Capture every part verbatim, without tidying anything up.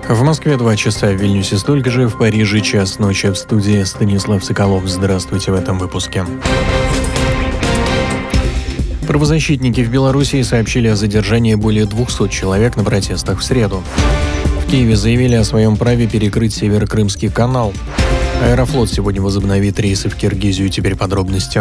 В Москве два часа, в Вильнюсе столько же, в Париже час ночи. В студии Станислав Соколов. Здравствуйте в этом выпуске. Правозащитники в Белоруссии сообщили о задержании более двухсот человек на протестах в среду. В Киеве заявили о своем праве перекрыть Северокрымский канал. Аэрофлот сегодня возобновит рейсы в Киргизию. Теперь подробности.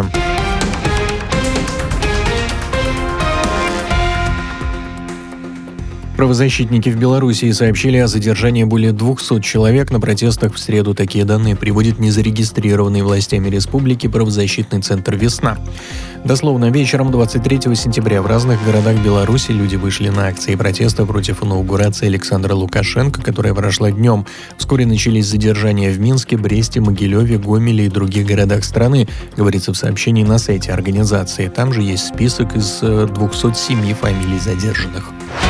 Правозащитники в Белоруссии сообщили о задержании более двухсот человек на протестах в среду. Такие данные приводит незарегистрированный властями республики правозащитный центр «Весна». Дословно, вечером двадцать третьего сентября в разных городах Беларуси люди вышли на акции протеста против инаугурации Александра Лукашенко, которая прошла днем. Вскоре начались задержания в Минске, Бресте, Могилеве, Гомеле и других городах страны, говорится в сообщении на сайте организации. Там же есть список из двухсот семи фамилий задержанных.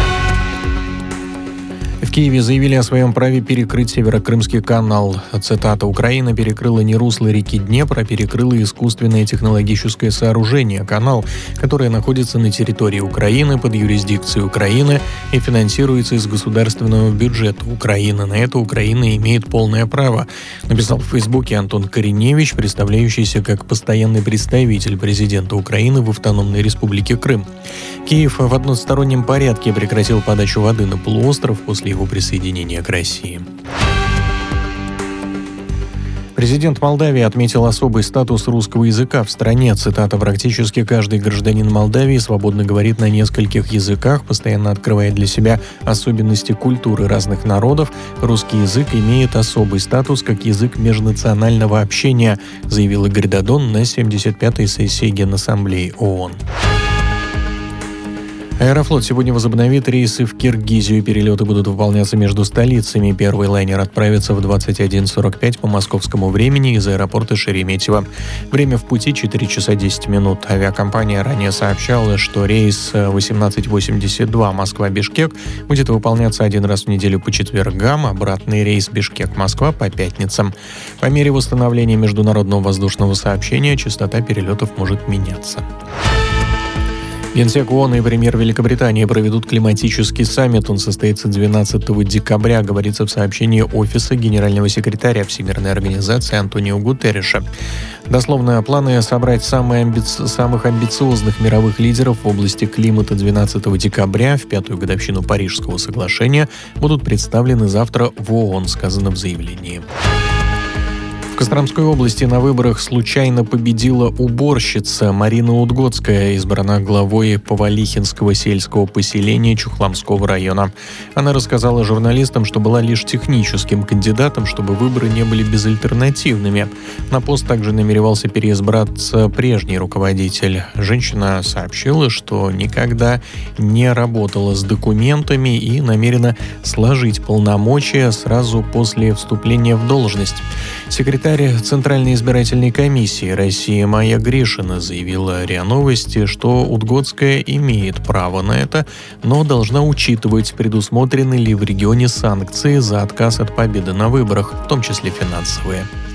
В Киеве заявили о своем праве перекрыть Северокрымский канал. Цитата: «Украина перекрыла не русло реки Днепр, а перекрыла искусственное технологическое сооружение, канал, которое находится на территории Украины под юрисдикцией Украины и финансируется из государственного бюджета Украины. На это Украина имеет полное право», написал в Фейсбуке Антон Кореневич, представляющийся как постоянный представитель президента Украины в Автономной Республике Крым. Киев в одностороннем порядке прекратил подачу воды на полуостров после его присоединения к России. Президент Молдавии отметил особый статус русского языка в стране. Цитата: «Практически каждый гражданин Молдавии свободно говорит на нескольких языках, постоянно открывая для себя особенности культуры разных народов. Русский язык имеет особый статус как язык межнационального общения», заявил Игорь Додон на семьдесят пятой сессии Генассамблеи ООН. Аэрофлот сегодня возобновит рейсы в Киргизию. Перелеты будут выполняться между столицами. Первый лайнер отправится в двадцать один сорок пять по московскому времени из аэропорта Шереметьево. Время в пути четыре часа десять минут. Авиакомпания ранее сообщала, что рейс восемнадцать восемьдесят два Москва-Бишкек будет выполняться один раз в неделю по четвергам, обратный рейс Бишкек-Москва по пятницам. По мере восстановления международного воздушного сообщения частота перелетов может меняться. Генсек ООН и премьер Великобритании проведут климатический саммит. Он состоится двенадцатого декабря, говорится в сообщении Офиса генерального секретаря Всемирной организации Антонио Гутерриша. Дословно, планы собрать самые амбици... самых амбициозных мировых лидеров в области климата двенадцатого декабря, в пятую годовщину Парижского соглашения, будут представлены завтра в ООН, сказано в заявлении. В Костромской области на выборах случайно победила уборщица. Марина Удгодская избрана главой Повалихинского сельского поселения Чухломского района. Она рассказала журналистам, что была лишь техническим кандидатом, чтобы выборы не были безальтернативными. На пост также намеревался переизбраться прежний руководитель. Женщина сообщила, что никогда не работала с документами и намерена сложить полномочия сразу после вступления в должность. Секретарь Центральной избирательной комиссии России Майя Гришина заявила РИА Новости, что Удгодская имеет право на это, но должна учитывать, предусмотрены ли в регионе санкции за отказ от победы на выборах, в том числе финансовые.